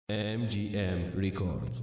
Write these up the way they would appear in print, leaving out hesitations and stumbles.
MGM Records.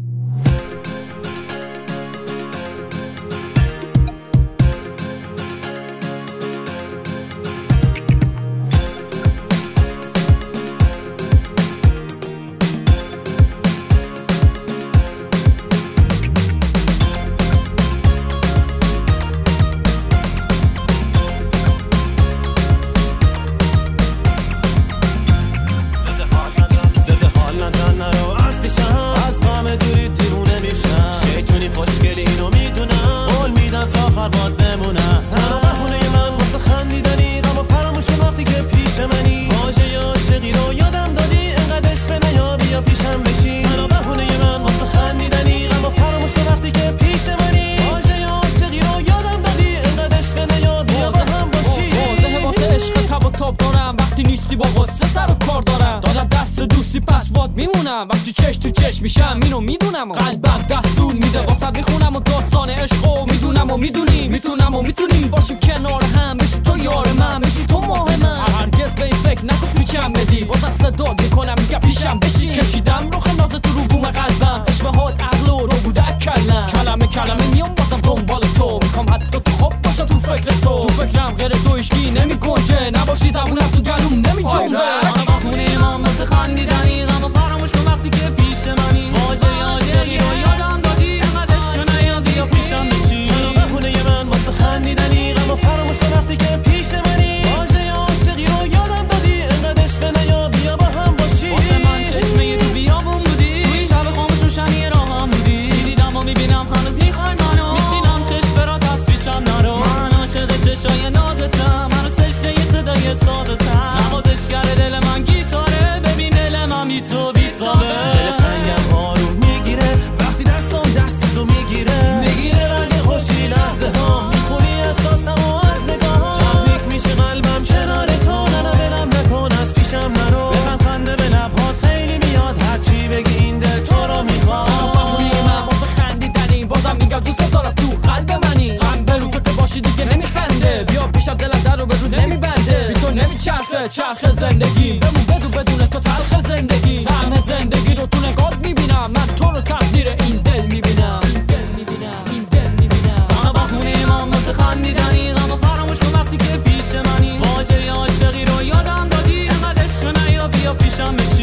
خوشگلی اینو میدونم قول میدم تا آخر باد بمونم تنها بهونه من واسه خندیدنی غمو فراموش کن وقتی که پیش منی واژه عاشقی رو یادم دادی اینقدر عشق نیا بیا پیشم بشی تنها بهونه من واسه خندیدنی غمو فراموش کن وقتی که پیش منی واژه عاشقی رو یادم دادی اینقدر عشق نیا بیا با هم باشی واضحه واسه عشق تب و تاب دارم وقتی نیستی با غصه سر و کار دارم دادم دست دوستی پس واد میمونم وقتی چش تو چش میشم اینو میدونم قلبم دستور میده واسه میخونم و داستان عشقو میدونم و میدونی میتونم و میتونی باشیم کنار هم بشی تو یار من بشی تو ماه من هرگز به این فکر نکن پیچم بدی بازم صدا میکنم میگم پیشم بشی کشیدم رخ ناز تو رو بوم قلبم اشبهات عقل و رو بوده کلم کلمه میام بازم دنبال تو میخوام حتی تو خواب باشم تو فکر تو فکرم غیر تو هیچکی نمیگنجه نباشی زبونم تو گلوم نمیجنبه بخونه من واسه خندیدنی غمو فراموش کن وقتی که پیش منی واژه عاشقی رو یادم دادی اینقدر عشق نیا بیا پیشم بشی تنها بهونه من واسه خندیدنی غمو فراموش کن وقتی که پیش منی واژه عاشقی رو یادم دادی اینقدر عشق نیا بیا با هم باشی واسه من چشمه تو بیابون بودی توی شب خاموش روشنی راهم بودی دیدم و میبینم هنوز میخوای منو میشینم چشم برات از پیشم نرو من عاشق چشای نازتم منو سشته یه صدای سازتم نوازشگر دل من گیتاره ببین دل من بی تو بیتابه دل تنگم آروم میگیره وقتی دست تو میگیره رنگ خوشی لحظه ها میخونی احساسم و از نگاه تحریک میشه قلبم کنار تو نه ولم نکن از پیشم نرو بخند خنده به لبهات خیلی میاد هرچی بگی این دل تو رو میخواد من واسه خندیدنی بازم میگم دوست دارم تو قلب منی غم برو تو باشی دیگه نمیخنده بیا پیشم دلم در رو به رو نمیبنده بی تو نمیچرخه چرخ زندگی بمون بدون تو تلخ زندگی طعم زندگی رو تو نگات میبینم من تو رو تقدیر این دل میبینم تنها بخونه من واسه خندیدنی غمو فراموش کن وقتی که پیش منی واژه عاشقی رو یادم دادی اینقدر عشق نیا بیا پیشم بشی